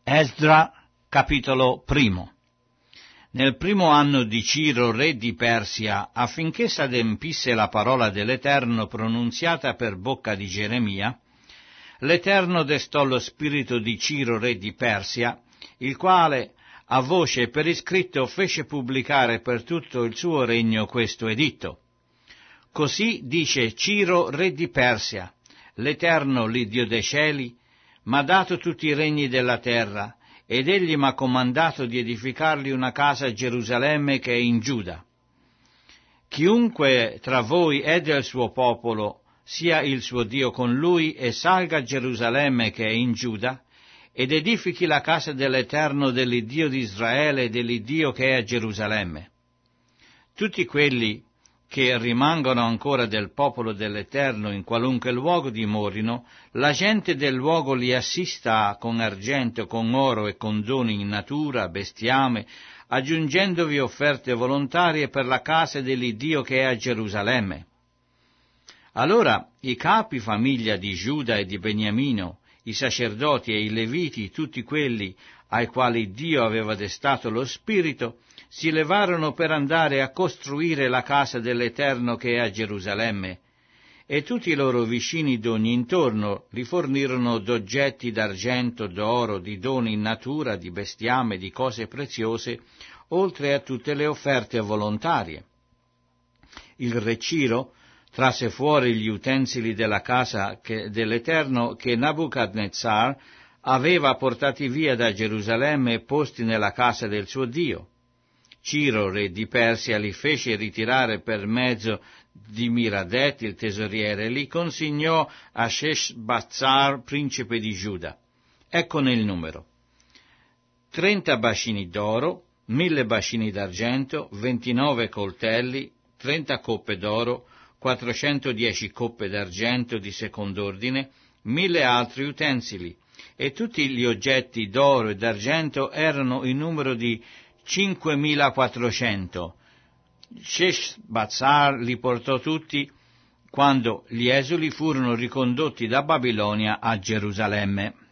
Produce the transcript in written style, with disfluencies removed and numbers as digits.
Esdra, capitolo primo. Nel primo anno di Ciro, re di Persia, affinché s'adempisse la parola dell'Eterno pronunziata per bocca di Geremia, l'Eterno destò lo spirito di Ciro, re di Persia, il quale a voce per iscritto fece pubblicare per tutto il suo regno questo editto. Così dice Ciro, re di Persia: l'Eterno, l'Iddio dei cieli, m'ha dato tutti i regni della terra, ed egli m'ha comandato di edificargli una casa a Gerusalemme che è in Giuda. Chiunque tra voi è del suo popolo, sia il suo Dio con lui, e salga a Gerusalemme che è in Giuda, ed edifichi la casa dell'Eterno, dell'Iddio di Israele e dell'Iddio che è a Gerusalemme. Tutti quelli che rimangono ancora del popolo dell'Eterno in qualunque luogo dimorino, la gente del luogo li assista con argento, con oro e con doni in natura, bestiame, aggiungendovi offerte volontarie per la casa dell'Iddio che è a Gerusalemme. Allora i capi famiglia di Giuda e di Beniamino, i sacerdoti e i leviti, tutti quelli ai quali Dio aveva destato lo spirito, si levarono per andare a costruire la casa dell'Eterno che è a Gerusalemme, e tutti i loro vicini d'ogni intorno li fornirono d'oggetti d'argento, d'oro, di doni in natura, di bestiame, di cose preziose, oltre a tutte le offerte volontarie. Il re Ciro trasse fuori gli utensili della casa dell'Eterno che Nabucadnezzar aveva portati via da Gerusalemme e posti nella casa del suo Dio. Ciro, re di Persia, li fece ritirare per mezzo di Miradet, il tesoriere, e li consignò a Sheshbazzar, principe di Giuda. Eccone il numero: 30 bacini d'oro, 1000 bacini d'argento, 29 coltelli, 30 coppe d'oro, 410 coppe d'argento di second'ordine, 1000 altri utensili, e tutti gli oggetti d'oro e d'argento erano in numero di 5.400. Sheshbazzar li portò tutti quando gli esuli furono ricondotti da Babilonia a Gerusalemme.